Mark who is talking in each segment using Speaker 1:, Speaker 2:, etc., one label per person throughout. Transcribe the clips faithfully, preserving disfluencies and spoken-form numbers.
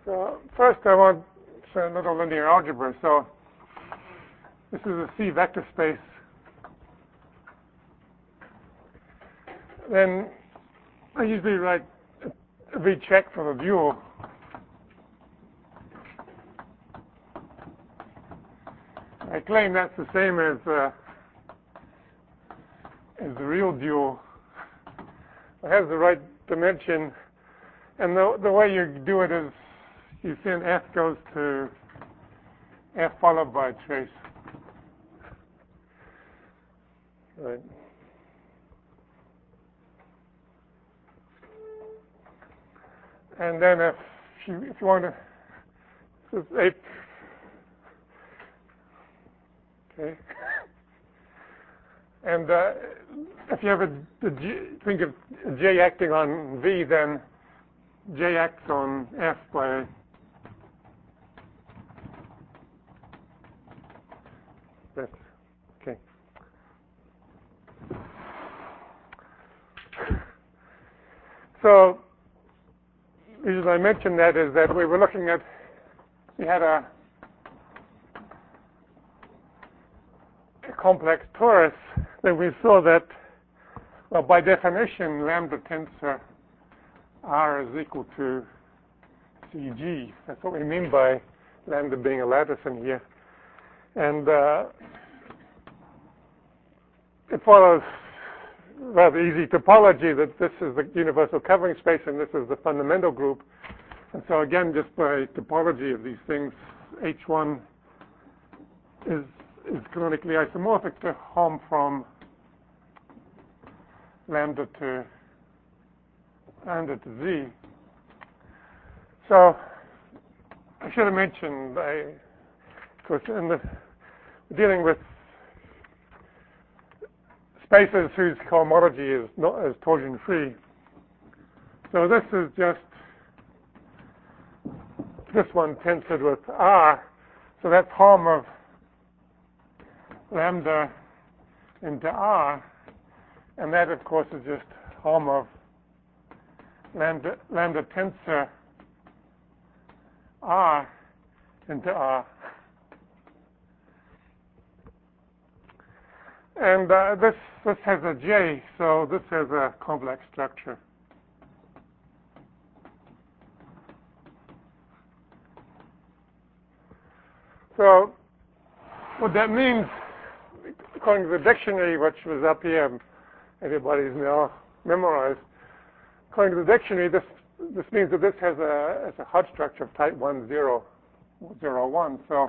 Speaker 1: So first I want a little linear algebra. So this is a C vector space. Then I usually write a V check for the dual. I claim that's the same as uh, as the real dual. It has the right dimension, and the the way you do it is you send F goes to F followed by a trace. Right. And then if you if you want to, this is eight. Okay. And uh, if you have a, a G, think of J acting on V, then J acts on F by this. Okay. So the reason I mentioned that is that we were looking at, we had a complex torus, then we saw that, well, by definition, lambda tensor R is equal to C G. That's what we mean by lambda being a lattice in here. And uh, it follows rather easy topology that this is the universal covering space and this is the fundamental group. And so again, just by topology of these things, H one is is canonically isomorphic to home from lambda to lambda to Z. So I should have mentioned, I, of course, in the dealing with spaces whose cohomology is not as torsion free. So this is just this one tensored with R. So that's home of lambda into R, and that, of course, is just home of lambda, lambda tensor R into R. And uh, this, this has a J, so this has a complex structure. So what that means, according to the dictionary, which was up here, everybody's now memorized. According to the dictionary, this this means that this has a has a Hodge structure of type one zero zero one. So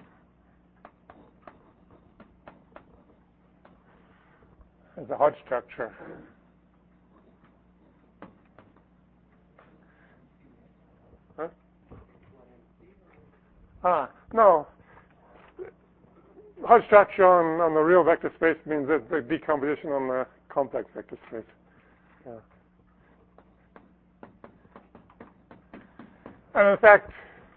Speaker 1: as a Hodge structure. Huh? Ah, no. Hodge structure on, on the real vector space means that the decomposition on the complex vector space. Yeah. And in fact,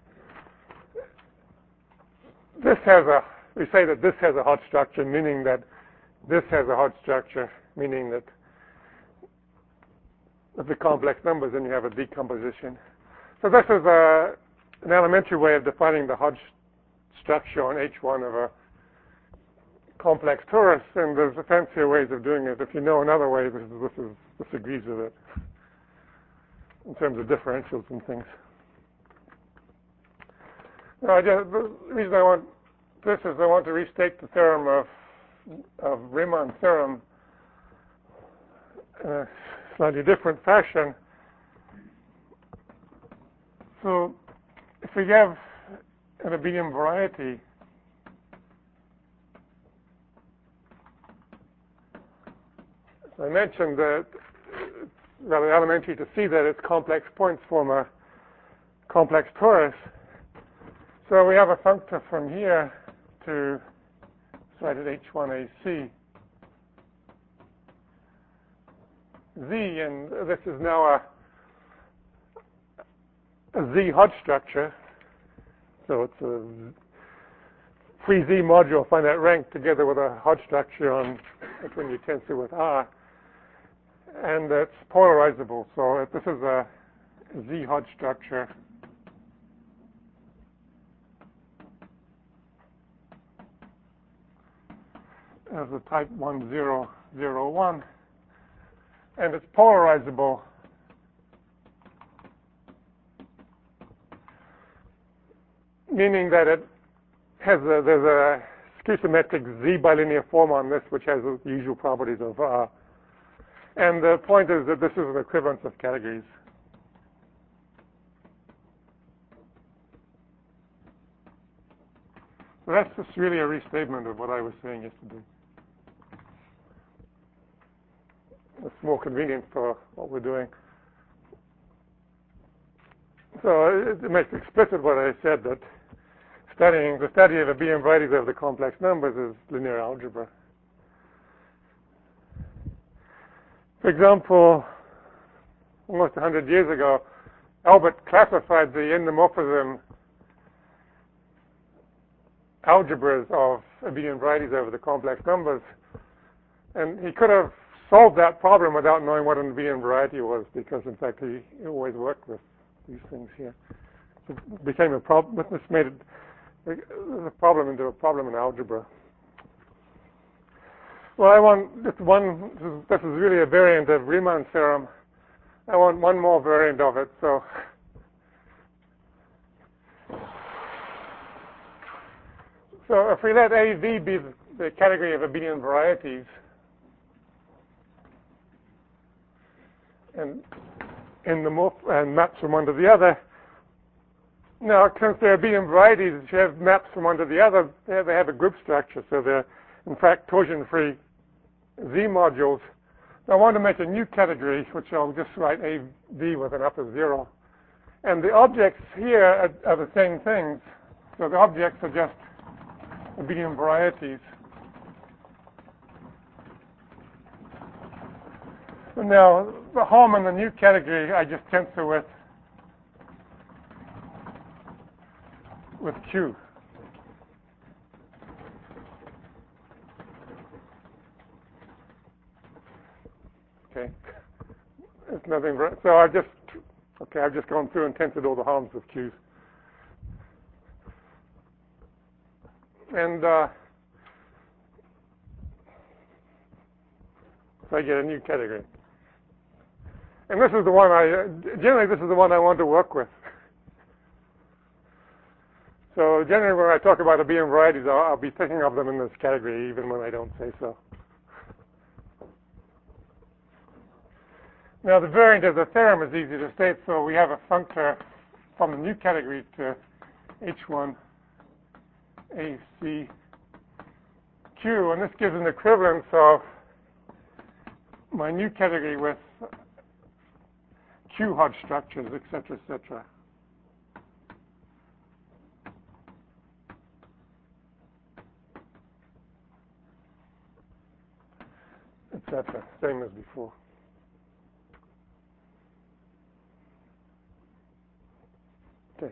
Speaker 1: this has a, we say that this has a Hodge structure, meaning that this has a Hodge structure, meaning that with the complex numbers, then you have a decomposition. So this is a, an elementary way of defining the Hodge structure on H one of a complex torus, and there's fancier ways of doing it. If you know another way, this, is, this, is, this agrees with it in terms of differentials and things. Now, I just, the reason I want this is I want to restate the theorem of of Riemann theorem in a slightly different fashion. So, if we have an abelian variety, I mentioned that it's rather elementary to see that its complex points form a complex torus. So we have a functor from here to, let's write it H one A C. Z, and this is now a, a Z Hodge structure. So it's a free Z module finite rank together with a Hodge structure on when you tensor with R. And it's polarizable. So this is a Z Hodge structure as a type one zero zero one, and it's polarizable meaning that it has a, there's a skew-symmetric Z bilinear form on this, which has the usual properties of R. And the point is that this is an equivalence of categories. So that's just really a restatement of what I was saying yesterday. It's more convenient for what we're doing. So it, it makes explicit what I said, that studying the study of the B M varieties of the complex numbers is linear algebra. For example, almost one hundred years ago, Albert classified the endomorphism algebras of abelian varieties over the complex numbers, and he could have solved that problem without knowing what an abelian variety was, because in fact he always worked with these things here. So it became a problem. This made it a problem into a problem in algebra. Well, I want this one. This is, this is really a variant of Riemann's theorem. I want one more variant of it. So. So if we let A V be the category of abelian varieties, and in the morph and maps from one to the other, now since they're abelian varieties, if you have maps from one to the other, they have, they have a group structure. So they're in fact torsion-free Z modules. Now I want to make a new category, which I'll just write A V with an upper zero. And the objects here are, are the same things. So the objects are just abelian varieties. So now the home in the new category I just tensor with with Q. Okay. It's nothing. So I just okay. I've just gone through and tensored all the homes with Q's. And uh, so I get a new category. And this is the one I, generally this is the one I want to work with. So generally when I talk about abelian varieties, I'll, I'll be thinking of them in this category, even when I don't say so. Now the variant of the theorem is easy to state, so we have a functor from the new category to H one A C Q, and this gives an equivalence of my new category with Q Hodge structures, et cetera, et cetera. Et cetera. Same as before. Okay.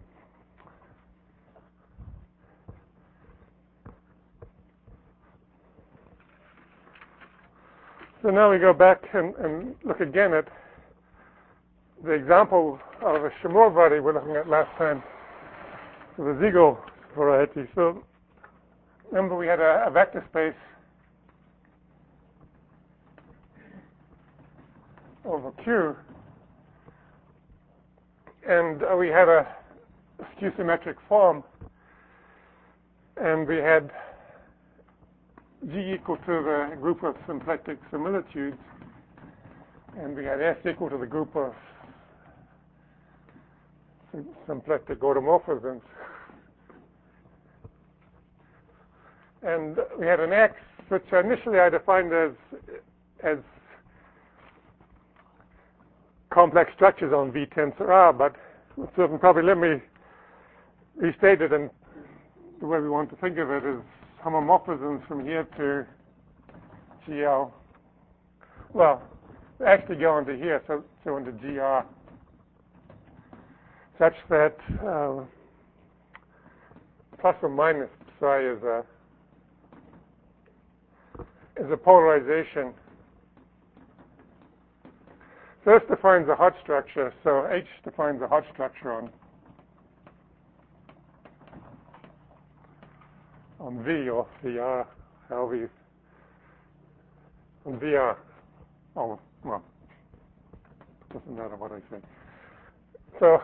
Speaker 1: So now we go back and, and look again at the example of a Chamour variety we're looking at last time, so the Siegel variety. So remember we had a, a vector space over Q, and uh, we had a skew-symmetric form, and we had G equal to the group of symplectic similitudes, and we had S equal to the group of symplectic automorphisms. And we had an X, which initially I defined as as complex structures on V tensor R, but so probably let me restate it, and the way we want to think of it is homomorphisms from here to G L. Well, they actually go into here, so, so into G R, such that uh, plus or minus psi is a is a polarization. So this defines a Hodge structure. So H defines a Hodge structure on on V or V R, however you and V R. Oh, well, doesn't matter what I say. So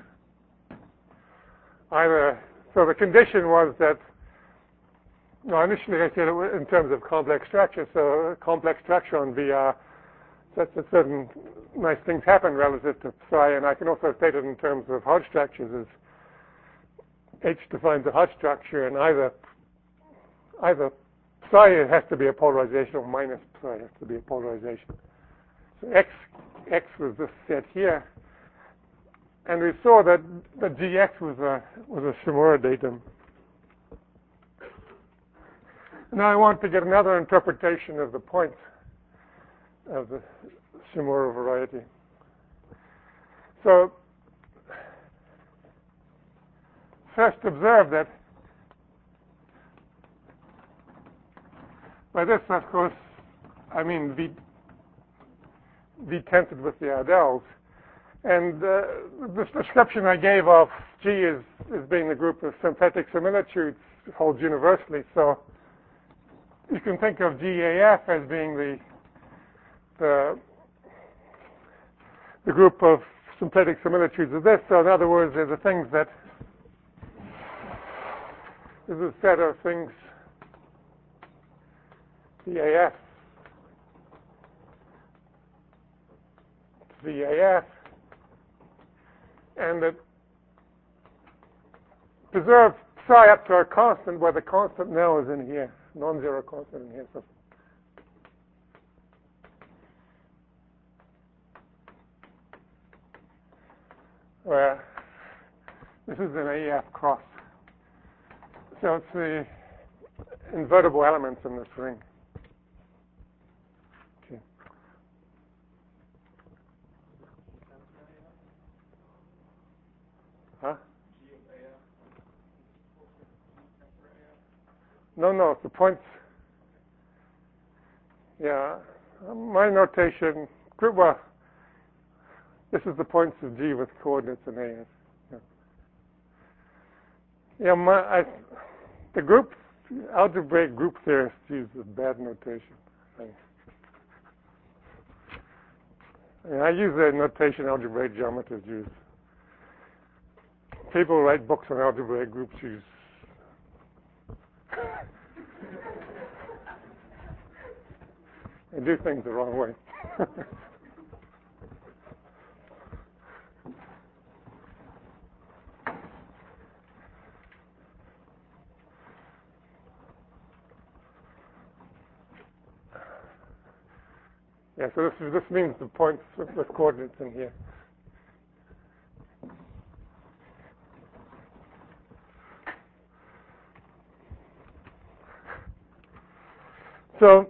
Speaker 1: either, so the condition was that, no, initially I said it was in terms of complex structure, so a complex structure on V R, such that certain nice things happen relative to psi, and I can also state it in terms of Hodge structures as H defines a Hodge structure, and either either psi has to be a polarization or minus psi has to be a polarization. So X, X was this set here, and we saw that the G X was a, was a Shimura datum. Now I want to get another interpretation of the points of the Shimura variety. So first observe that by this, of course, I mean V, V tented with the Ardells. And uh, this description I gave of G is, is being the group of synthetic similitudes holds universally. So you can think of G A F as being the, the, the group of synthetic similitudes of this. So in other words, there's the things that, this is a set of things, V A F, V A F, and that preserve psi up to a constant where the constant now is in here, non-zero constant in here. So where this is an A F cross. So it's the invertible elements in this ring. Okay. Huh? No, no, it's the points. Yeah, my notation, group, well, this is the points of G with coordinates in A. Yeah, yeah my, I, the group, algebraic group theorists use a bad notation. I, I, mean, I use the notation algebraic geometers use. People who write books on algebraic groups use. They do things the wrong way. Yeah, so this, is, this means the points with, with coordinates in here. So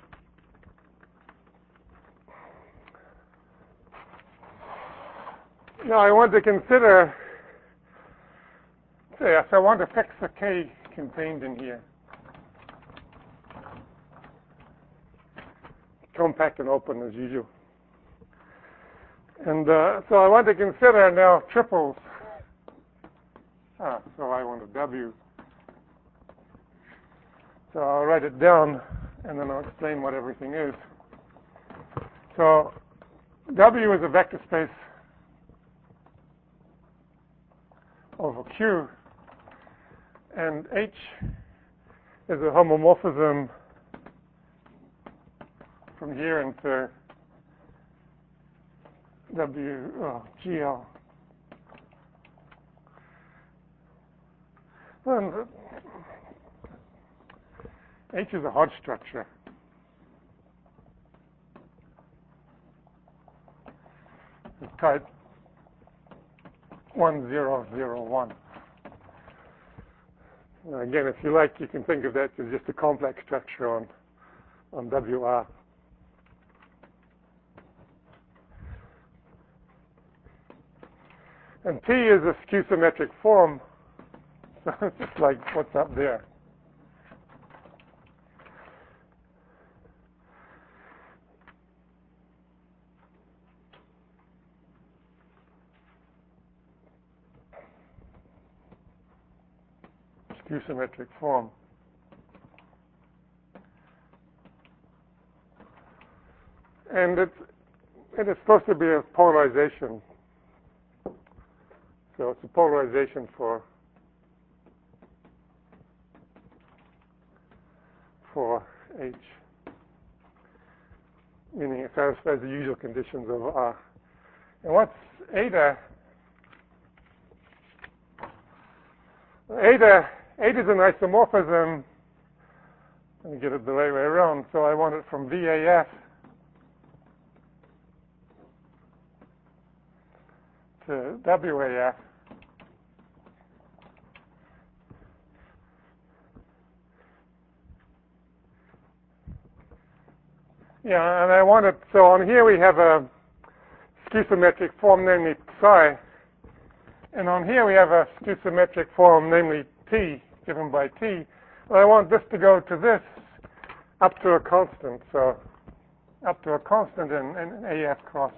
Speaker 1: now I want to consider, say, if I want to fix the K contained in here, compact and open as usual. And uh, so I want to consider now triples. Ah, so I want a W. So I'll write it down, and then I'll explain what everything is. So W is a vector space over Q, and H is a homomorphism from here into W, oh, G L. And H is a Hodge structure. It's type one zero zero one. Now again, if you like, you can think of that as just a complex structure on, on W R. And T is a skew-symmetric form, so it's just like what's up there. Skew-symmetric form. and it's, it is supposed to be a polarization. So it's a polarization for for H, meaning it satisfies the usual conditions of R. And what's eta? Eta, eta is an isomorphism. Let me get it the right way around. So I want it from V A F to W A F. Yeah, and I want it, so on here we have a skew-symmetric form, namely psi. And on here we have a skew-symmetric form, namely T, given by T. And I want this to go to this up to a constant, so up to a constant in, in A F cross.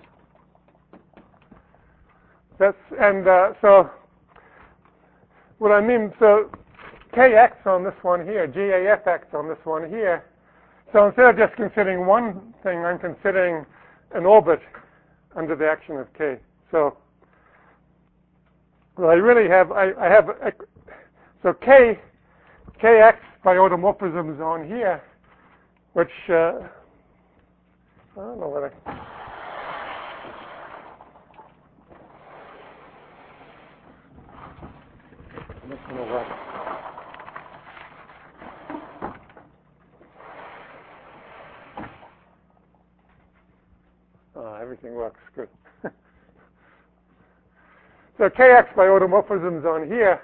Speaker 1: That's, and uh, so what I mean, so K X on this one here, G A F X on this one here. So instead of just considering one thing, I'm considering an orbit under the action of K. So well, I really have, I, I have, a, so K, Kx by automorphisms on here, which, uh, I don't know what I, I'm not going to work. Oh, everything works good. So Kx by automorphisms on here.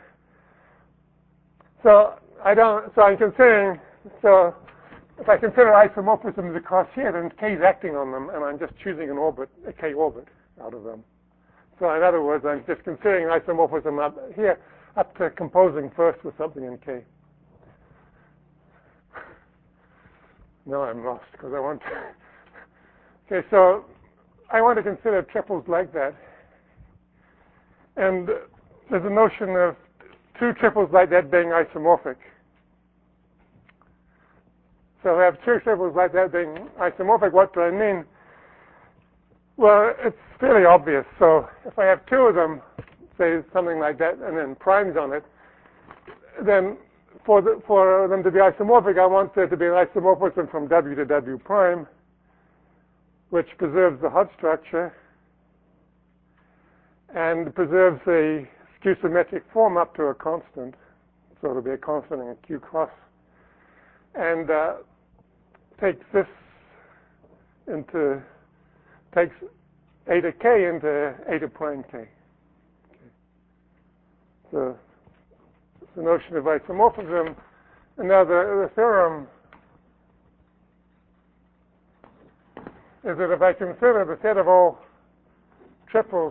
Speaker 1: So I don't. So I'm considering. So if I consider isomorphisms across here, then K is acting on them, and I'm just choosing an orbit, a K orbit out of them. So in other words, I'm just considering isomorphism up here, up to composing first with something in K. No, I'm lost because I want to. Okay, so I want to consider triples like that. And there's a notion of two triples like that being isomorphic. So I have two triples like that being isomorphic. What do I mean? Well, it's fairly obvious. So if I have two of them, say something like that, and then primes on it, then for, the, for them to be isomorphic, I want there to be an isomorphism from W to W prime, which preserves the Hodge structure and preserves a skew-symmetric form up to a constant. So it'll be a constant in Q cross. And uh, takes this into, takes eta K into eta prime K. Okay. So it's the notion of isomorphism. And now the, the theorem is that if I consider the set of all triples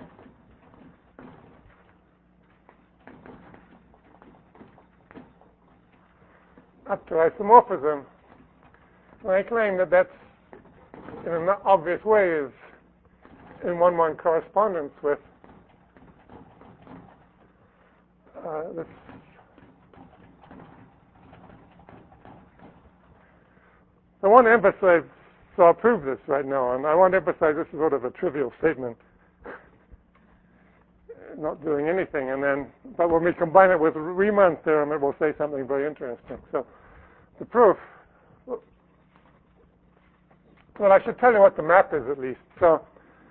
Speaker 1: up to isomorphism, and I claim that that's in an obvious way is in one-one correspondence with uh, this. I want to emphasize, so I'll prove this right now, and I want to emphasize this is sort of a trivial statement, not doing anything, and then, but when we combine it with Riemann's theorem, it will say something very interesting. So the proof, well, I should tell you what the map is at least. So,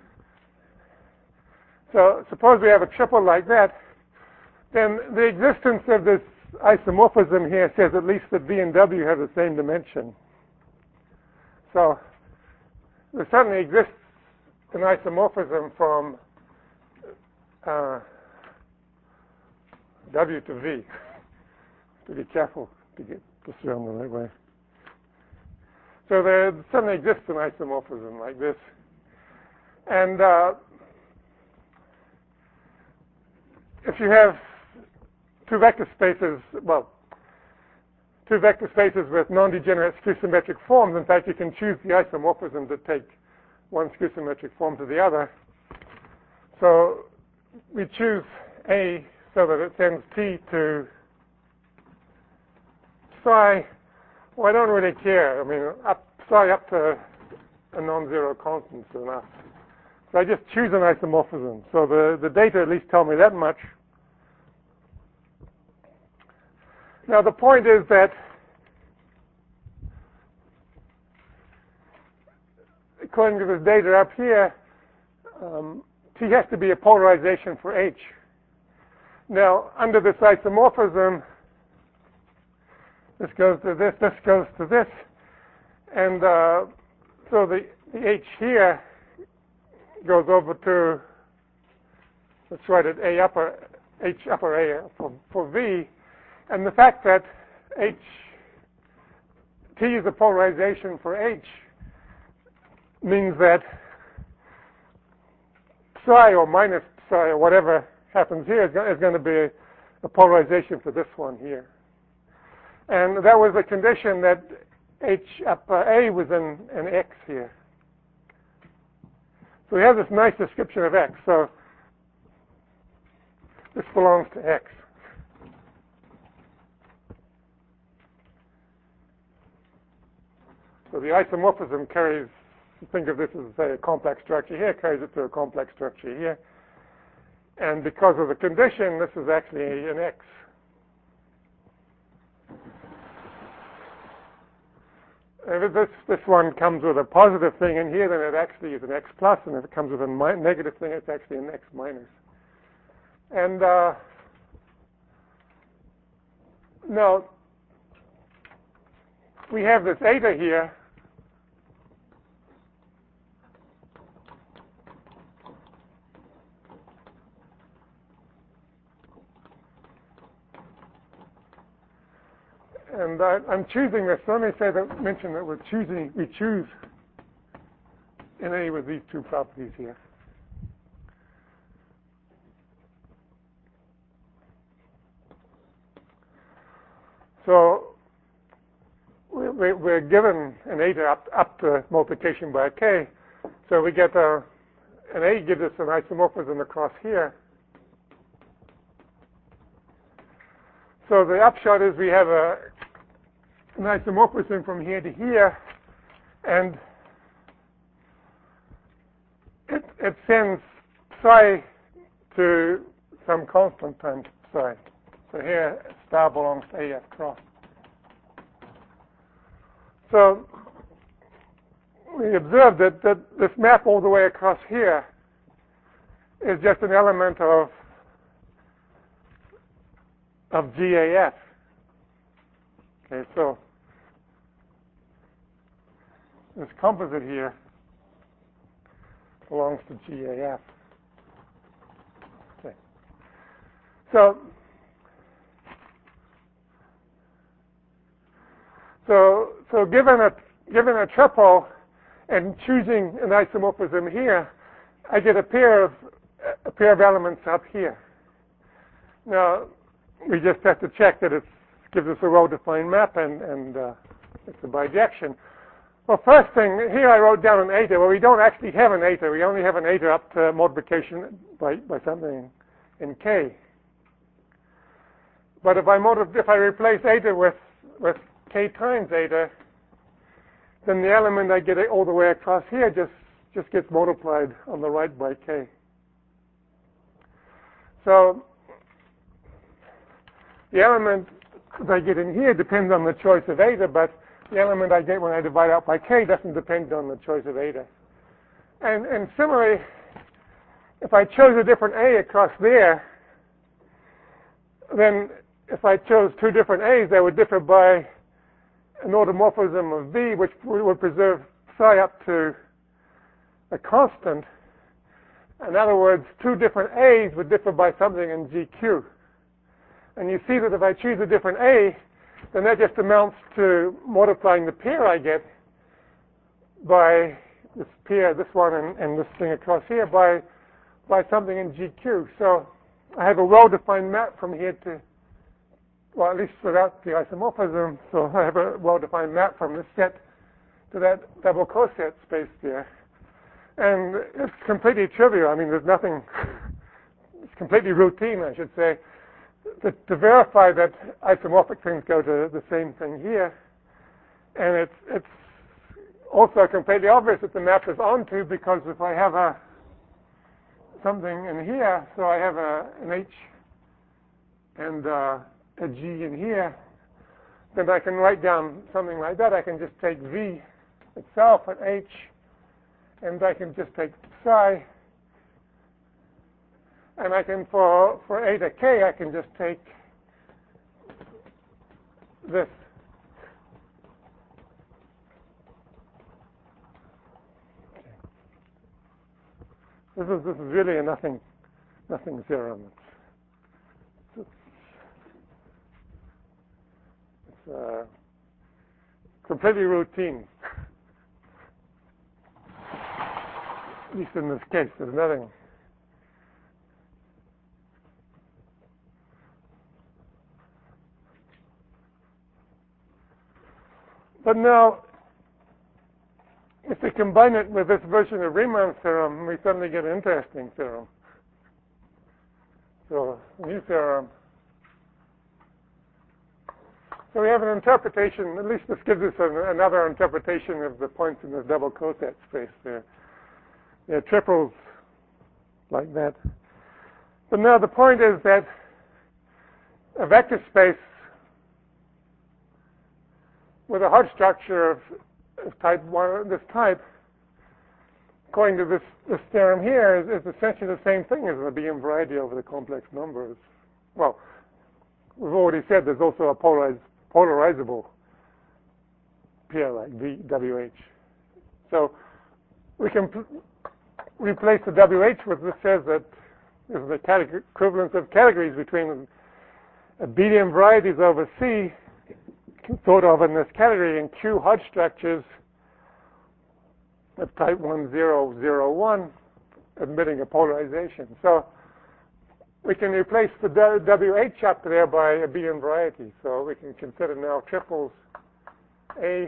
Speaker 1: so suppose we have a triple like that, then the existence of this isomorphism here says at least that V and W have the same dimension. So there certainly exists an isomorphism from uh, W to V. To be careful to get this around the right way. So there certainly exists an isomorphism like this. And uh, if you have two vector spaces, well, two vector spaces with non-degenerate skew-symmetric forms, in fact, you can choose the isomorphism to take one skew-symmetric form to the other. So we choose A so that it sends T to psi. Well, I don't really care. I mean, up, psi up to a non-zero constant enough. So I just choose an isomorphism. So the, the data at least tell me that much. Now the point is that according to this data up here, um, T has to be a polarization for H. Now, under this isomorphism, this goes to this, this goes to this, and uh, so the, the H here goes over to, let's write it A upper, H upper A for, for V, and the fact that H, T is a polarization for H means that psi or minus psi or whatever happens here is going to be a polarization for this one here. And that was a condition that H upper A was in an X here. So we have this nice description of X. So this belongs to X. So the isomorphism carries, think of this as, say, a complex structure here, carries it to a complex structure here. And because of the condition, this is actually an X. And if this, this one comes with a positive thing in here, then it actually is an X plus, and if it comes with a mi negative thing, it's actually an X minus. And uh, now, we have this eta here. And I, I'm choosing this. So let me say that, mention that we're choosing, we choose in A with these two properties here. So we, we, we're given an eta up, up to multiplication by K. So we get a, an A gives us an isomorphism across here. So the upshot is we have a an isomorphism from here to here, and it, it sends psi to some constant times psi. So here star belongs to A F cross. So we observe that, that this map all the way across here is just an element of of G A F. Okay, so this composite here belongs to G A F. Okay. So, so, so given a given a triple and choosing an isomorphism here, I get a pair of a pair of elements up here. Now, we just have to check that it gives us a well-defined map, and, and uh, it's a bijection. Well, first thing, here I wrote down an eta. Well, we don't actually have an eta. We only have an eta up to multiplication by, by something in K. But if I, multi if I replace eta with, with K times eta, then the element I get all the way across here just, just gets multiplied on the right by K. So the element that I get in here depends on the choice of eta, but the element I get when I divide out by K doesn't depend on the choice of eta. And, and similarly, if I chose a different A across there, then if I chose two different A's, they would differ by an automorphism of V, which would preserve psi up to a constant. In other words, two different A's would differ by something in G Q. And you see that if I choose a different A, then that just amounts to multiplying the pair I get by this pair, this one, and, and this thing across here by by something in G Q. So I have a well-defined map from here to, well, at least without the isomorphism. So I have a well-defined map from this set to that double coset space there. And it's completely trivial. I mean, there's nothing, it's completely routine, I should say. To, to verify that isomorphic things go to the same thing here, and it's it's also completely obvious that the map is onto, because if I have a something in here, so I have a, an H and uh, a G in here, then I can write down something like that. I can just take V itself at H, and I can just take psi, and I can, for, for eta k, I can just take this. This is, this is really a nothing, nothing theorem. It's, it's uh, completely routine. At least in this case, there's nothing. But now, if we combine it with this version of Riemann's theorem, we suddenly get an interesting theorem. So, a new theorem. So we have an interpretation, at least this gives us an, another interpretation of the points in this double coset space there. They're triples like that. But now the point is that a vector space with a Hodge structure of, of type one, this type, according to this, this theorem here, is, is essentially the same thing as the B M variety over the complex numbers. Well, we've already said there's also a polarized, polarizable pair like V, W H. So we can replace the W H with this says that this is the equivalence of categories between a B D M varieties over C, thought of in this category, in Q Hodge structures of type one zero zero one, admitting a polarization. So we can replace the W H up there by a B M variety. So we can consider now triples A,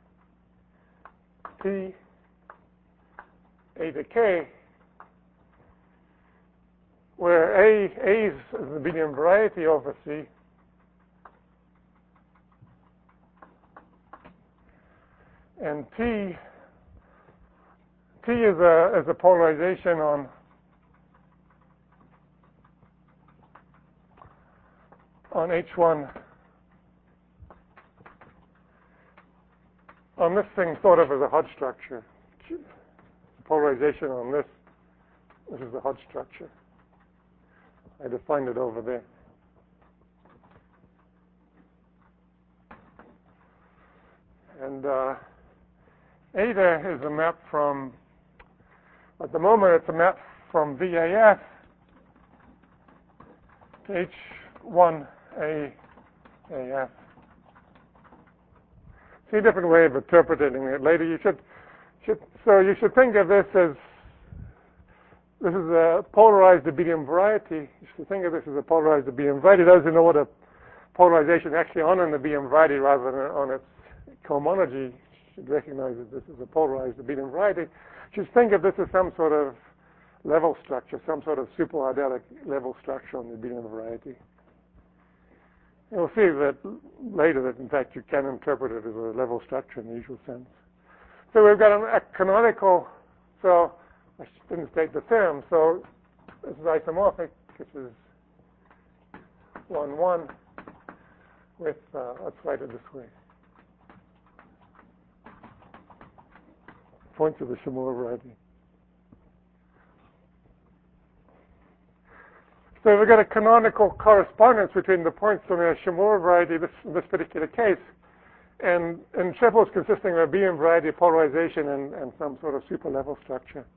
Speaker 1: T, A to K, where A, A is the B D M variety over C, and T, T is a, is a polarization on on H one, on this thing thought of as a Hodge structure. Polarization on this, this is the Hodge structure. I defined it over there. And uh, eta is a map from, at the moment it's a map from V A F to H one A A F. See a different way of interpreting it later. You should, should, so you should think of this as, this is a polarized B D M variety. You should think of this as a polarized B D M variety. Those who know what a polarization actually on in the B D M variety rather than on its cohomology should recognize that this is a polarized B D M variety. You should think of this as some sort of level structure, some sort of superadelic level structure on the B D M variety. You'll see that later that, in fact, you can interpret it as a level structure in the usual sense. So we've got a canonical, so I didn't state the theorem, so this is isomorphic, which is one, one, with, uh, let's write it this way. Points of the Shimura variety. So we've got a canonical correspondence between the points on the Shimura variety this, in this particular case, and, and triples consisting of a B M variety polarization and, and some sort of super level structure.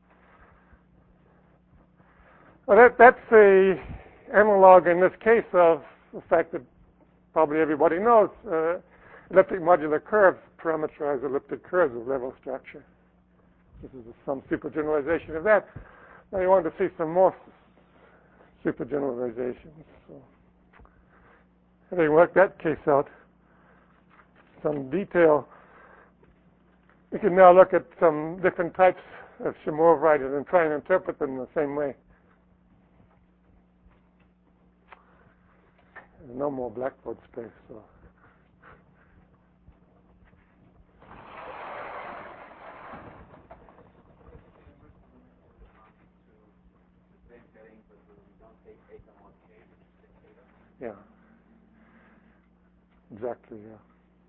Speaker 1: Well, that, that's the analog in this case of the fact that probably everybody knows uh, elliptic modular curves parameterize elliptic curves of level structure. This is some super generalization of that. Now you want to see some more super generalizations. So, having worked that case out in some detail, we can now look at some different types of Shimura varieties and try and interpret them in the same way. There's no more blackboard space, so. Yeah. Exactly, yeah.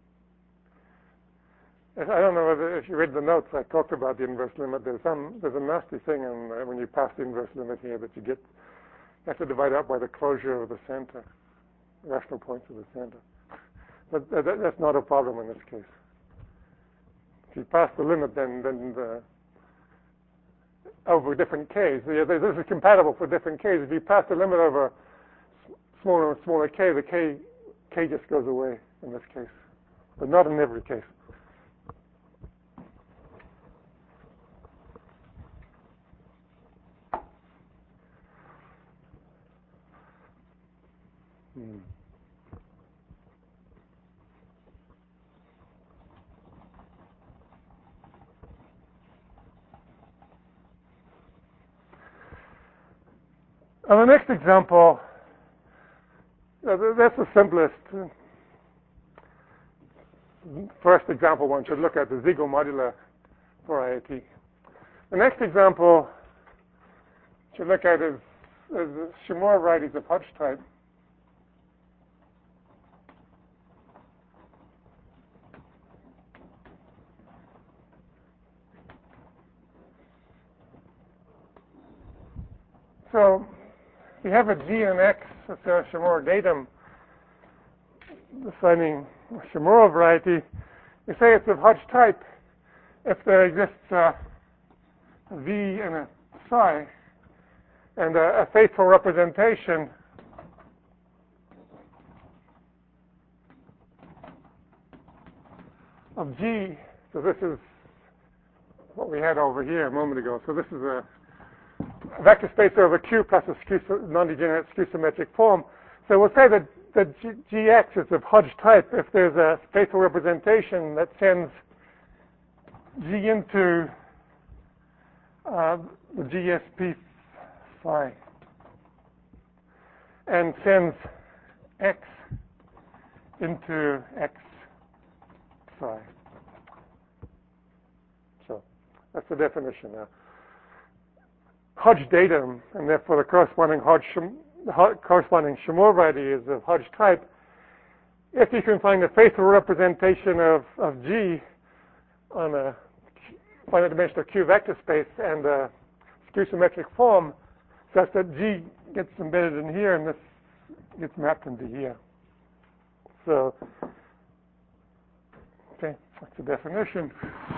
Speaker 1: I don't know whether if you read the notes, I talked about the inverse limit. There's some, there's a nasty thing in, uh, when you pass the inverse limit here that you get, you have to divide out by the closure of the center, rational points of the center. But uh, that, that's not a problem in this case. If you pass the limit, then then the, over different k's, yeah, this is compatible for different k's. If you pass the limit over smaller and smaller k, the k k just goes away in this case, but not in every case. Hmm. And the next example, uh, that's the simplest. First example one should look at the zygomodular variety. The next example should look at is, is the Shimura varieties of Hodge type. So we have a G and X, it's a Shimura datum defining a Shimura variety. We say it's of Hodge type if there exists a, a V and a psi and a, a faithful representation of G. So this is what we had over here a moment ago. So this is a vector space over Q plus a skew, non-degenerate skew-symmetric form. So we'll say that, that G, Gx is of Hodge type if there's a faithful representation that sends G into uh, the G S P phi and sends X into X psi. So that's the definition now. Hodge datum, and therefore the corresponding Hodge, the corresponding Shimura variety is of Hodge type. If you can find a faithful representation of, of G on a finite dimensional Q vector space and a skew-symmetric form, such that G gets embedded in here and this gets mapped into here. So, okay, that's the definition.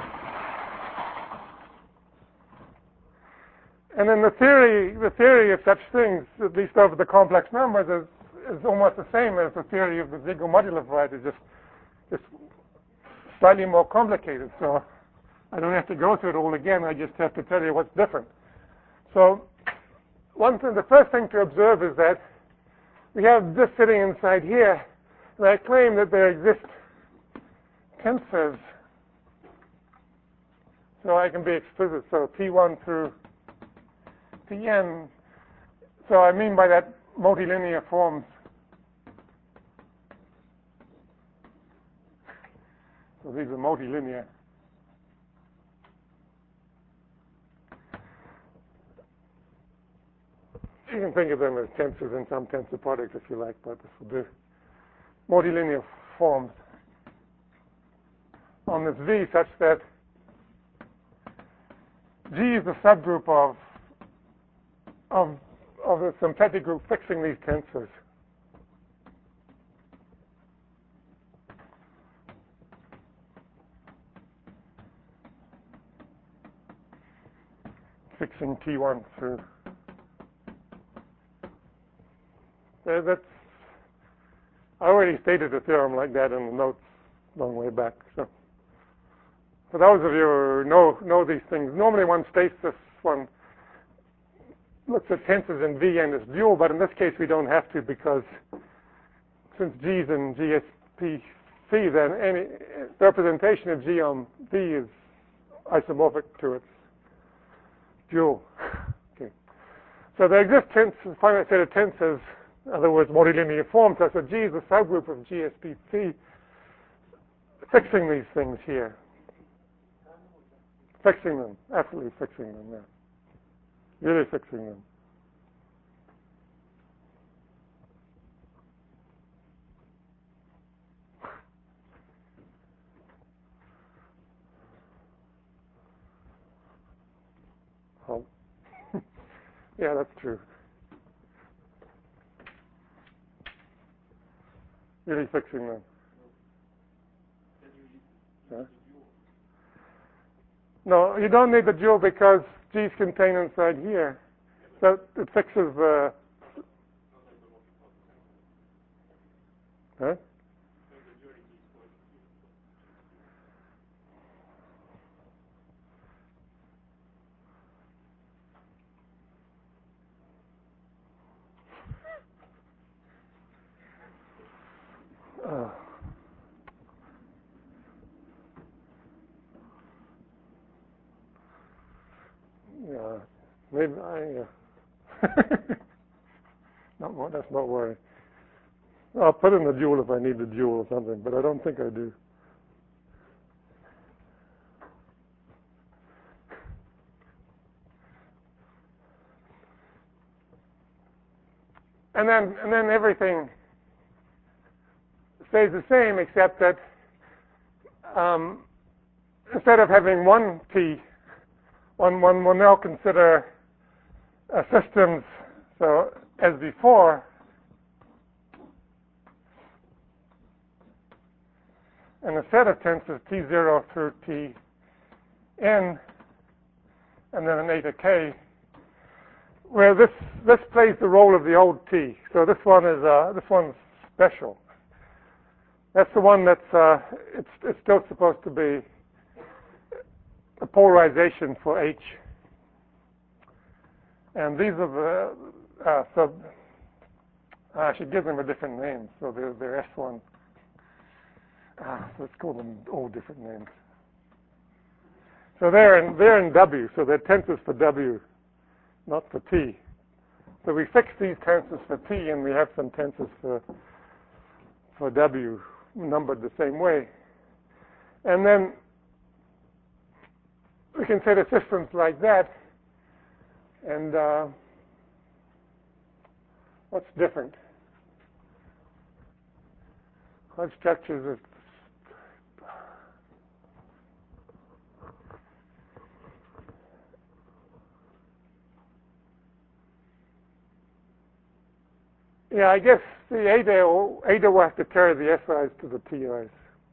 Speaker 1: And then the theory, the theory of such things, at least over the complex numbers, is, is almost the same as the theory of the zygomodular variety, just, just slightly more complicated. So I don't have to go through it all again. I just have to tell you what's different. So one thing, the first thing to observe is that we have this sitting inside here, and I claim that there exist tensors. So I can be explicit. So T one through T n. So I mean by that multilinear forms. So these are multilinear. You can think of them as tensors in some tensor product if you like, but this will do. Multilinear forms on this V such that G is a subgroup of of of the symplectic group fixing these tensors. Fixing T one through. Uh, that's, I already stated a theorem like that in the notes a long way back. So, for those of you who know know these things, normally one states this one looks at tensors in V and its dual, but in this case we don't have to because since G is in G S P phi, then any representation of G on V is isomorphic to its dual. Okay. So there exist tensors, finite set of tensors, in other words, multilinear forms. So G is a subgroup of G S P phi fixing these things here. Fixing them, absolutely fixing them, yeah. Really fixing them. Yeah, that's true. Really fixing them. Huh? No, you don't need the dual because G is contained inside here. So it fixes the... Huh? Uh, yeah, maybe I... Uh, not more, that's not worry. I'll put in the dual if I need the dual or something, but I don't think I do. And then, and then everything stays the same, except that um, instead of having one T, one, one will now consider uh, systems, so as before, and a set of tensors T zero through T n, and then an eta k, where this this plays the role of the old T. So this one is uh, this one's special. That's the one that's uh, it's it's still supposed to be a polarization for H. And these are the uh, so I should give them a different name. So they're they're S one. Ah, so let's call them all different names. So they're in they're in W. So they're tensors for W, not for T. So we fix these tensors for T, and we have some tensors for for W numbered the same way. And then we consider systems like that. And uh, what's different? What structures are Yeah, I guess the eta will, eta will have to carry the S I's to the T I's.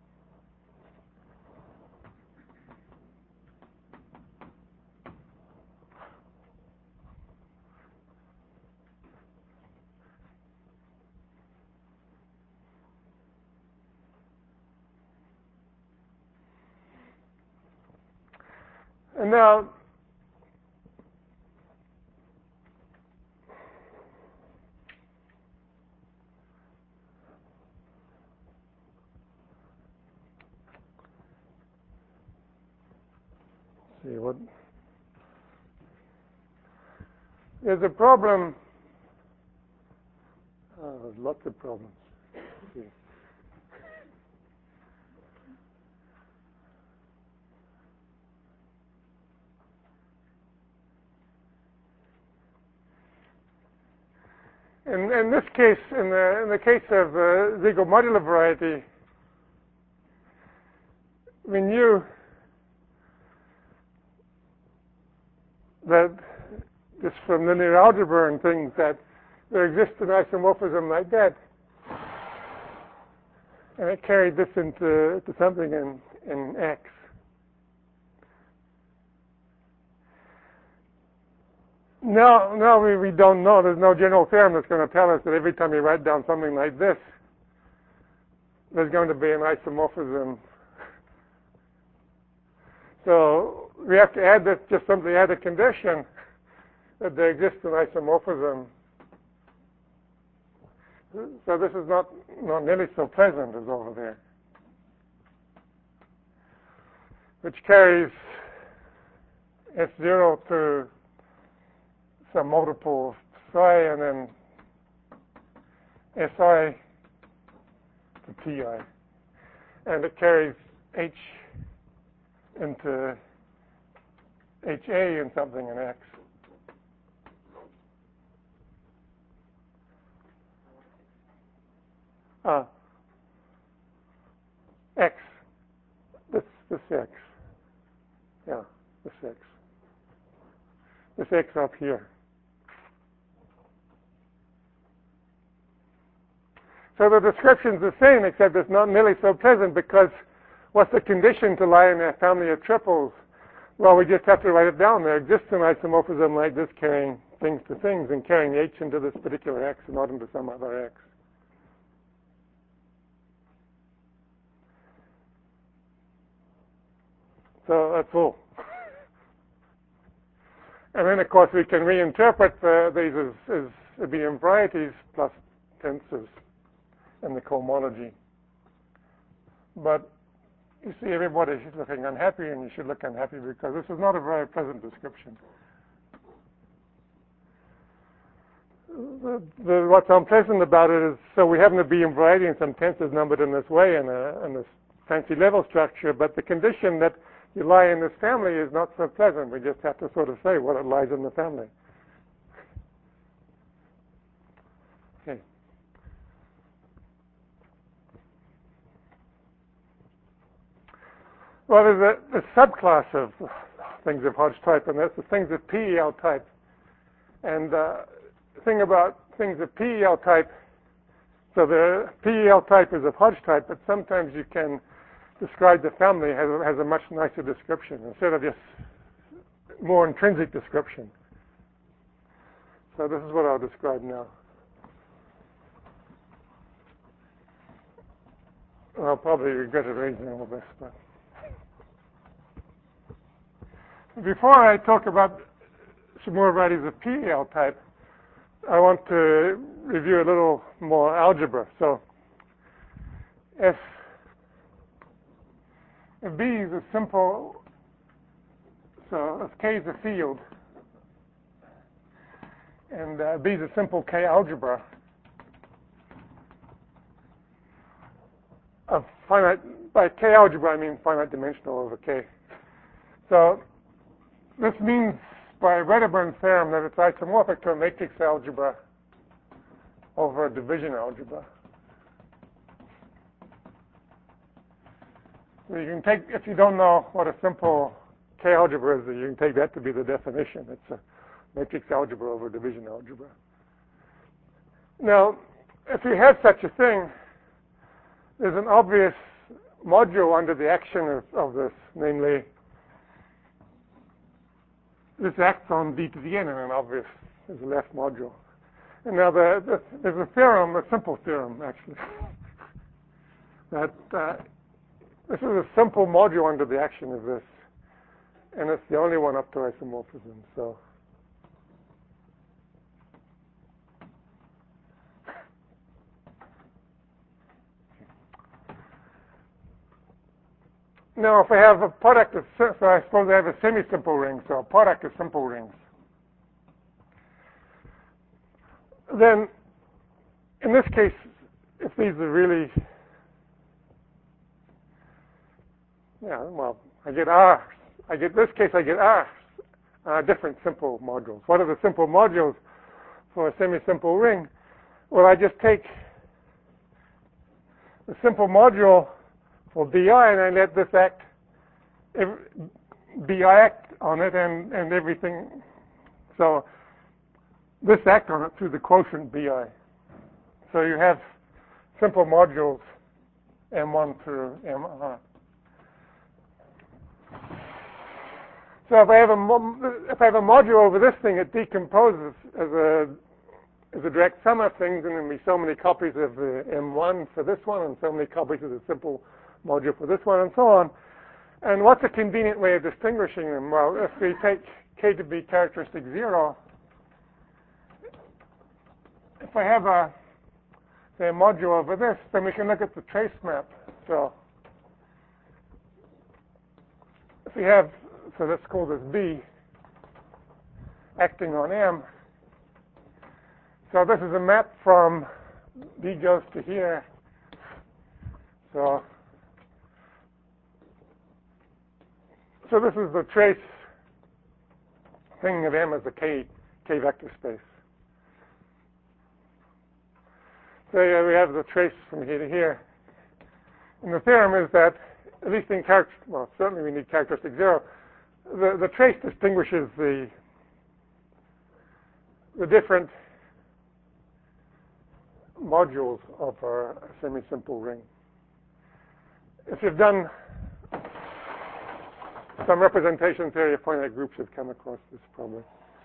Speaker 1: And now, see what there's a problem. Oh, there's lots of problems. See. In, in this case, in the in the case of uh, Siegel modular variety, we knew that just from linear algebra and things that there exists an isomorphism like that, and it carried this into to something in in X. No, no, we, we don't know. There's no general theorem that's going to tell us that every time you write down something like this, there's going to be an isomorphism. So we have to add this, just simply add a condition that there exists an isomorphism. So this is not, not nearly so pleasant as over there, which carries S zero to some multiple psi and then Si to Ti. And it carries H into H A and something in X. Uh, X. This, this X. Yeah, this X. This X up here. So the description's the same, except it's not nearly so pleasant, because what's the condition to lie in a family of triples? Well, we just have to write it down. There exists an isomorphism like this carrying things to things and carrying H into this particular X and not into some other X. So that's all. And then, of course, we can reinterpret uh, these as, as abelian varieties plus tensors in the cohomology. But you see, everybody is looking unhappy, and you should look unhappy because this is not a very pleasant description. The, the, what's unpleasant about it is, so we have an abelian variety and some tensors numbered in this way in, a, in this fancy level structure, but the condition that you lie in this family is not so pleasant. We just have to sort of say what it lies in the family. Okay. Well, there's a, a subclass of things of Hodge type, and that's the things of P E L type. And uh, the thing about things of P E L type, so the P E L type is of Hodge type, but sometimes you can describe the family has a, has a much nicer description instead of just more intrinsic description. So this is what I'll describe now. I'll probably regret erasing all this, but before I talk about some more varieties of P E L type, I want to review a little more algebra. So if If B is a simple, so if K is a field, and uh, B is a simple K algebra of finite, by K algebra I mean finite dimensional over K. So this means by Wedderburn's theorem that it's isomorphic to a matrix algebra over a division algebra. So you can take, if you don't know what a simple K algebra is, you can take that to be the definition. It's a matrix algebra over division algebra. Now, if you have such a thing, there's an obvious module under the action of, of this, namely, this acts on d to the n in an obvious, there's a left module. And now the, the, there's a theorem, a simple theorem, actually, that uh, this is a simple module under the action of this, and it's the only one up to isomorphism. So now, if I have a product of, so I suppose I have a semi-simple ring, so a product of simple rings. Then, in this case, if these are really, yeah, well, I get R. I get this case, I get R, uh, different simple modules. What are the simple modules for a semi-simple ring? Well, I just take the simple module for Bi, and I let this act, Bi act on it, and, and everything. So this act on it through the quotient Bi. So you have simple modules M one through M R. So if I have a if I have a module over this thing, it decomposes as a as a direct sum of things, and there'll be so many copies of the M one for this one, and so many copies of the simple module for this one, and so on. And what's a convenient way of distinguishing them? Well, if we take K to be characteristic zero, if I have a say a module over this, then we can look at the trace map. So if we have, so let's call this B acting on M. So this is a map from B goes to here. So So this is the trace thing of M as a K, K vector space. So yeah, we have the trace from here to here. And the theorem is that, at least in character, well, certainly we need characteristic zero, the, the trace distinguishes the, the different modules of a, a semi-simple ring. If you've done some representation theory of finite groups, you've come across this problem.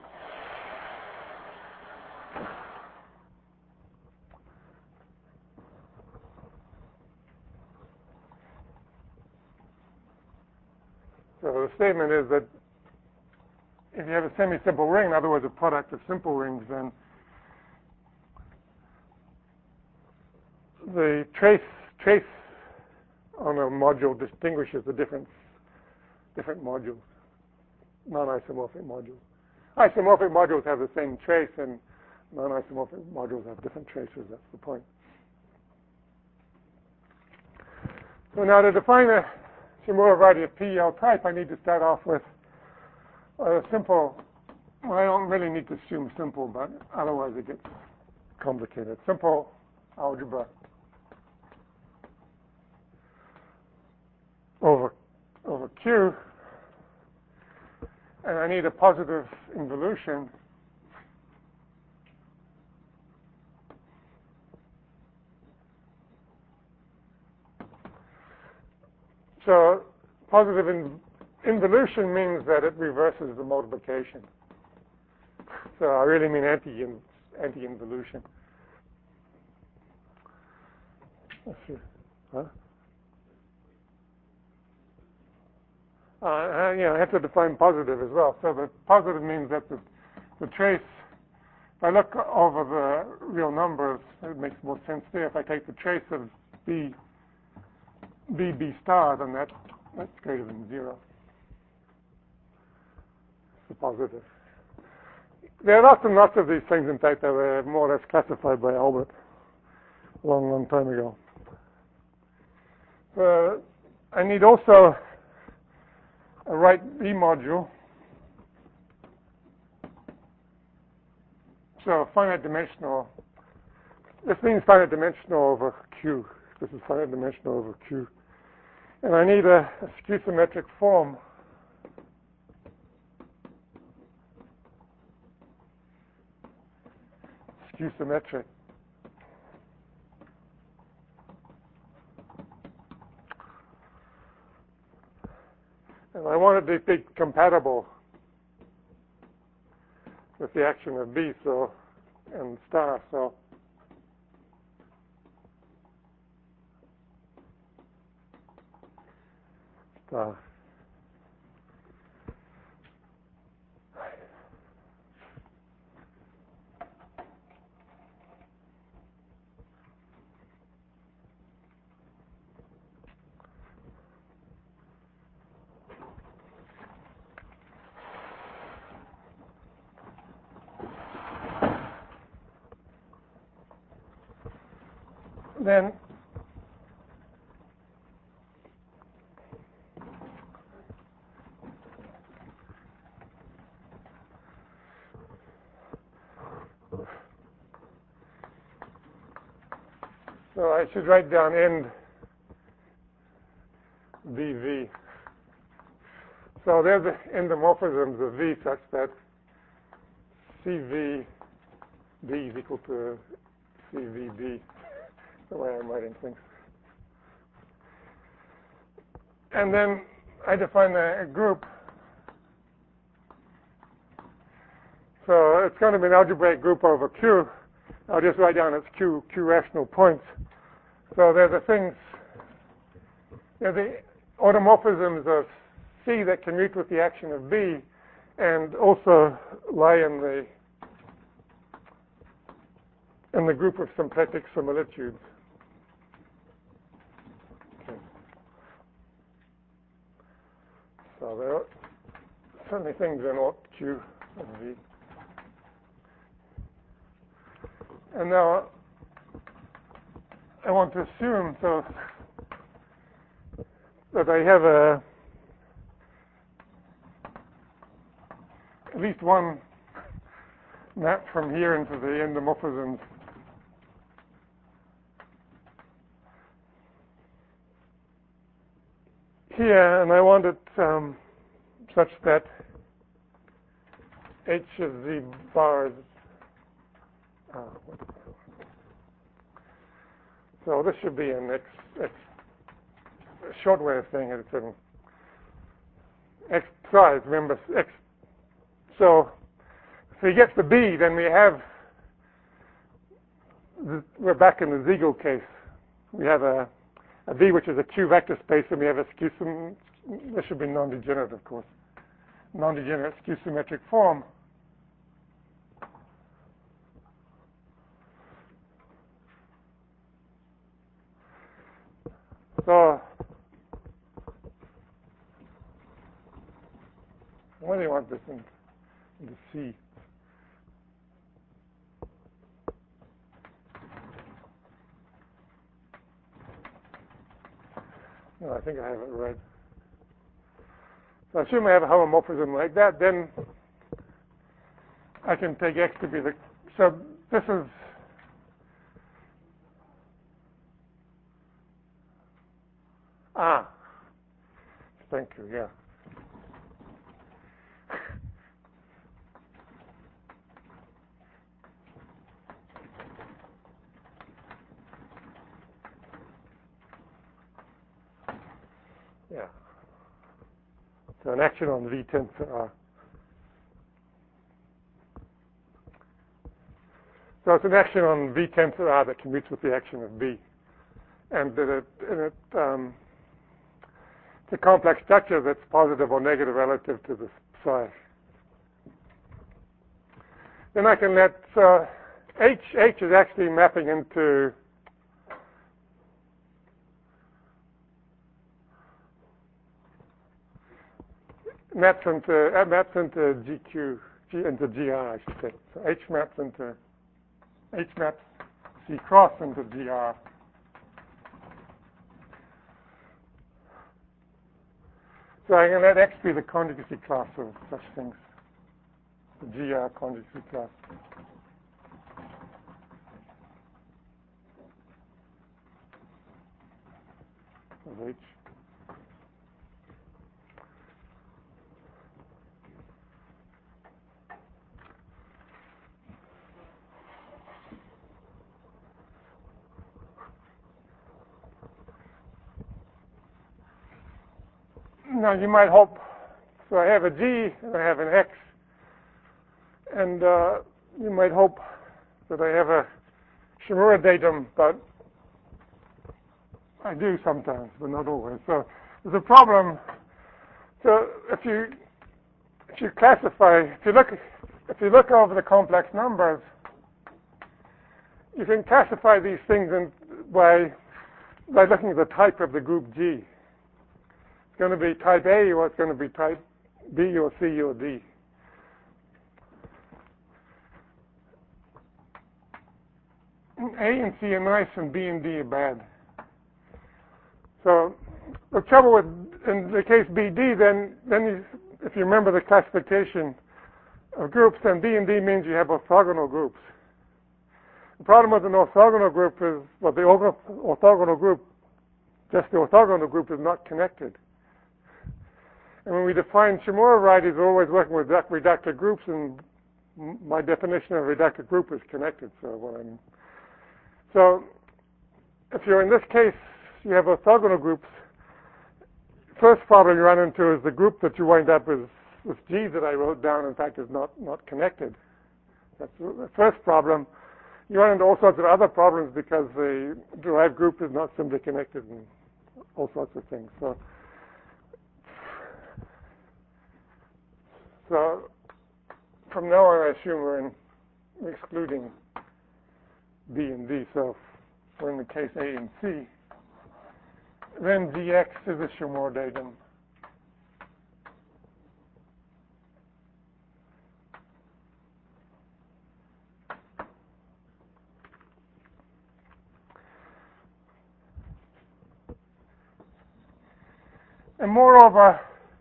Speaker 1: So the statement is that if you have a semi-simple ring, in other words, a product of simple rings, then the trace trace on a module distinguishes the different different modules, non-isomorphic modules. Isomorphic modules have the same trace, and non-isomorphic modules have different traces. That's the point. So now to define a Shimura variety of P E L type, I need to start off with a simple, well, I don't really need to assume simple, but otherwise it gets complicated. Simple algebra over, over Q, and I need a positive involution So positive in, involution means that it reverses the multiplication. So I really mean anti anti-involution. Let's see. Huh? Uh, yeah, I have to define positive as well. So the positive means that the, the trace, if I look over the real numbers, it makes more sense there. If I take the trace of B B, B star, then that, that's greater than zero. It's a positive. There are lots and lots of these things, in fact, that were more or less classified by Albert a long, long time ago. Uh, I need also a right B module. So finite dimensional, this means finite dimensional over Q. This is finite dimensional over Q. And I need a, a skew-symmetric form skew-symmetric. And I want it to be compatible with the action of B, so, and star, so star. Then so I should write down end V V. So there's the endomorphisms of V such that C V B is equal to C V B. The way I'm writing things. And then I define a, a group. So it's going to be an algebraic group over Q. I'll just write down its Q, Q rational points. So they're the things, they're the automorphisms of C that commute with the action of B and also lie in the in the group of symplectic similitudes. Okay. So there are certainly things in aught Q and V. And now I want to assume so that I have a at least one map from here into the endomorphisms here, and I want it um, such that H of Z bars uh, what So this should be an X, X a short way of saying it. It's an X size, remember, X. So if we get to B, then we have, the, we're back in the Siegel case. We have a, a B which is a Q vector space, and we have a skew, this should be non-degenerate, of course, non-degenerate skew symmetric form. So why do you want this in, in the C? No, I think I have it right. So assume I have a homomorphism like that, then I can take X to be the, so this is, ah, thank you, yeah. Yeah. So an action on V tends to R. So it's an action on V tends to R that commutes with the action of B. And that it, and it um, it's a complex structure that's positive or negative relative to the psi. Then I can let, so H, H is actually mapping into maps into uh, maps into G Q, G into G R, I should say. So H maps into H maps C cross into G R. So I'm going to let X be the conjugacy class of such things, the G R conjugacy class of H. Now you might hope, so I have a G and I have an X, and uh, you might hope that I have a Shimura datum, but I do sometimes, but not always. So there's a problem. So if you if you classify, if you look if you look over the complex numbers, you can classify these things in, by by looking at the type of the group G. It's going to be type A, or it's going to be type B, or C, or D. A and C are nice, and B and D are bad. So the trouble with, in the case B D, then, then you, if you remember the classification of groups, then B and D means you have orthogonal groups. The problem with an orthogonal group is, well, the orthogonal group, just the orthogonal group is not connected. And when we define Shimura varieties, we're always working with reductor groups, and my definition of a reductor group is connected. So what I'm, so if you're in this case, you have orthogonal groups. First problem you run into is the group that you wind up with, with G that I wrote down, in fact, is not, not connected. That's the first problem. You run into all sorts of other problems because the derived group is not simply connected and all sorts of things. So, so from now on, I assume we're in excluding B and D. So we're in the case A and C. Then G X is a Shimura datum. And moreover,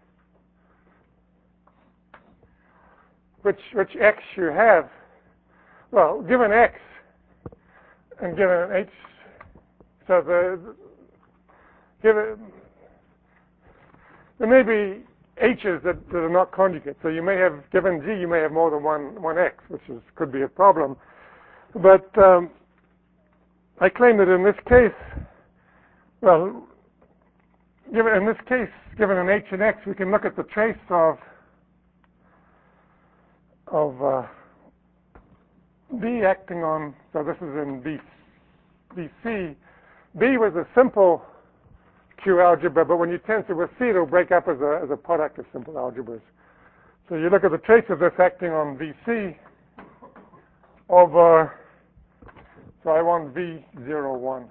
Speaker 1: which which X you have, well, given X and given H, so the given there may be H's that, that are not conjugate. So you may have, given G, you may have more than one one X, which is could be a problem. But um, I claim that in this case, well, given in this case, given an H and X, we can look at the trace of of uh, B acting on. So this is in B, BC. B was a simple Q algebra, but when you tensor with C, it'll break up as a as a product of simple algebras. So you look at the trace of this acting on V C over. So I want V zero one.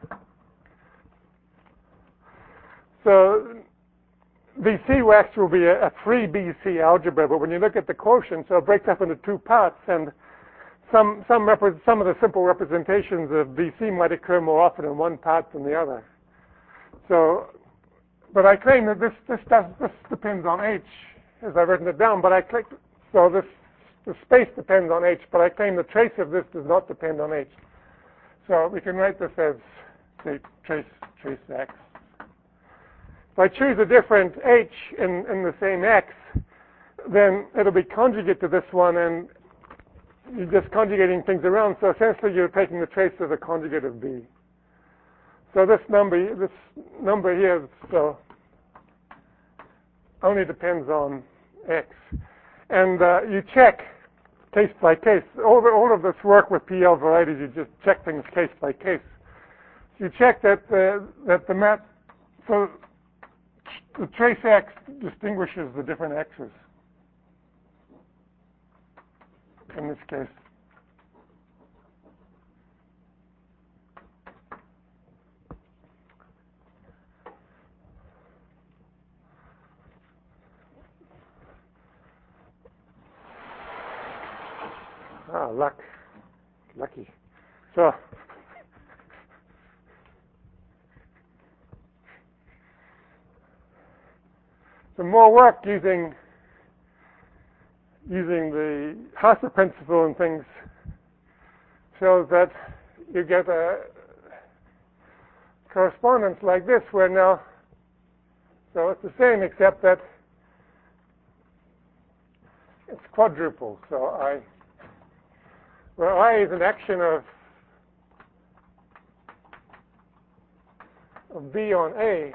Speaker 1: So V C wax will be a, a free B C algebra, but when you look at the quotient, so it breaks up into two parts, and some some repre- some of the simple representations of V C might occur more often in one part than the other. So, but I claim that this this does this depends on H, as I've written it down. But I click so this the space depends on H, but I claim the trace of this does not depend on H. So we can write this as, say, trace trace X. If I choose a different H in, in the same X, then it'll be conjugate to this one, and you're just conjugating things around. So essentially, you're taking the trace of the conjugate of B. So this number, this number here, so only depends on X, and uh, you check case by case. All, the, all of this work with P L varieties, you just check things case by case. You check that the, that the map, so the trace X distinguishes the different X's in this case. Ah, luck. Lucky. So, some more work using using the Hasse principle and things shows that you get a correspondence like this, where now, so it's the same except that it's quadruple. So I Where I is an action of, of B on A,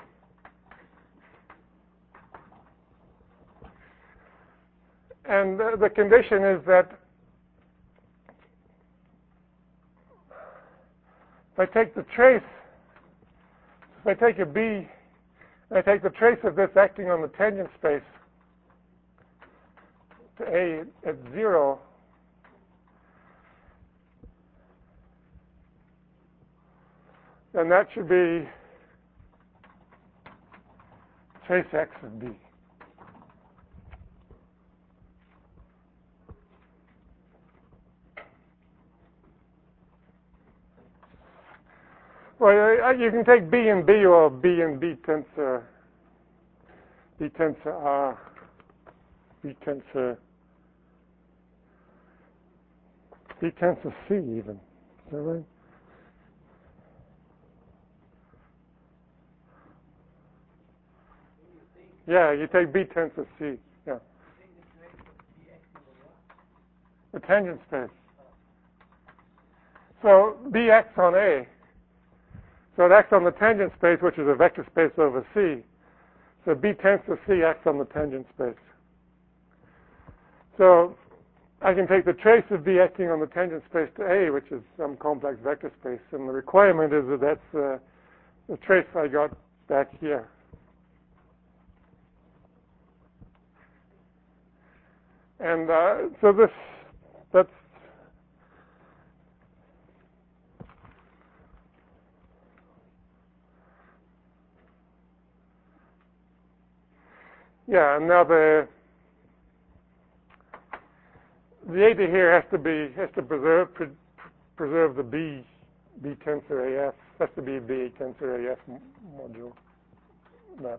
Speaker 1: and the, the condition is that if I take the trace, if I take a B, and I take the trace of this acting on the tangent space to A at zero, then that should be trace X of B. Well, you can take B and B, or B and B tensor, B tensor R, B tensor, B tensor C even. Is that right? Yeah, you take B tensor C. Yeah. The tangent space. So Bx on A. So it acts on the tangent space, which is a vector space over C. So B tensor C acts on the tangent space. So I can take the trace of B acting on the tangent space to A, which is some complex vector space, and the requirement is that that's uh, the trace I got back here. And uh, so this, that's, yeah, and now the, the eta here has to be, has to preserve, pre preserve the B, B tensor A F, has to be B tensor A F module map.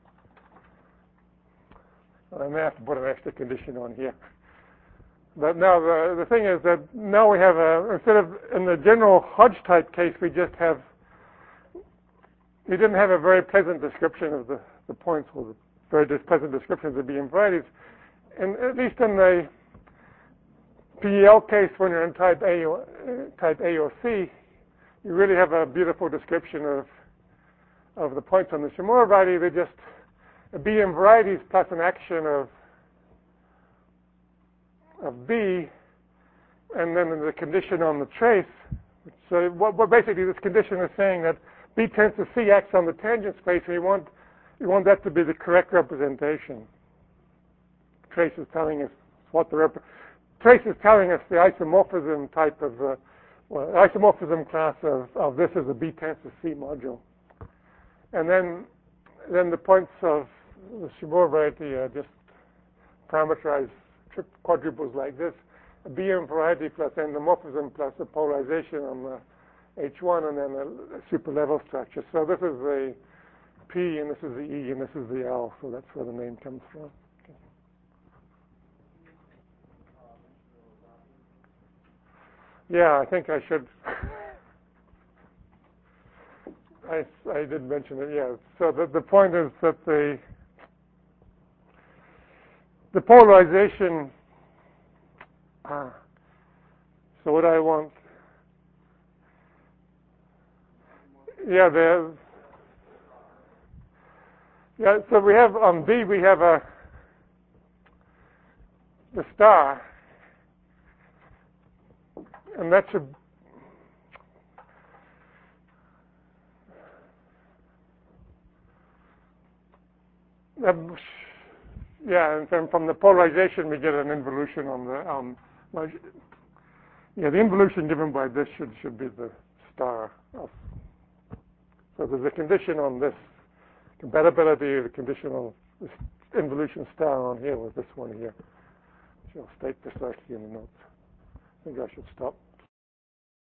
Speaker 1: I may have to put an extra condition on here. But now the, the thing is that now we have a, instead of in the general Hodge type case, we just have, we didn't have a very pleasant description of the, the points, or the very pleasant descriptions of B M varieties. And at least in the P E L case, when you're in type A or, type A or C, you really have a beautiful description of of the points on the Shimura variety. They're just B M varieties plus an action of of B, and then the condition on the trace. So what, what basically this condition is saying that B tends to C acts on the tangent space, and you want you want that to be the correct representation. Trace is telling us what the rep trace is telling us the isomorphism type of uh, well, isomorphism class of, of this is a B tends to C module. And then then the points of the Shimura variety are just parameterized trip quadruples like this. A B M variety plus endomorphism plus a polarization on the H one, and then a, a super level structure. So this is the P, and this is the E, and this is the L. So that's where the name comes from. Okay. Yeah, I think I should. I, I did mention it, yeah. So the, the point is that the the polarization, ah, so what I want, yeah, the, yeah, so we have, on B, we have a, the star, and that should, um, yeah, and then from the polarization we get an involution on the, um, well, yeah, the involution given by this should should be the star. Of, so there's a condition on this compatibility, the condition on this involution star on here with this one here, which I'll state precisely in the notes. I think I should stop.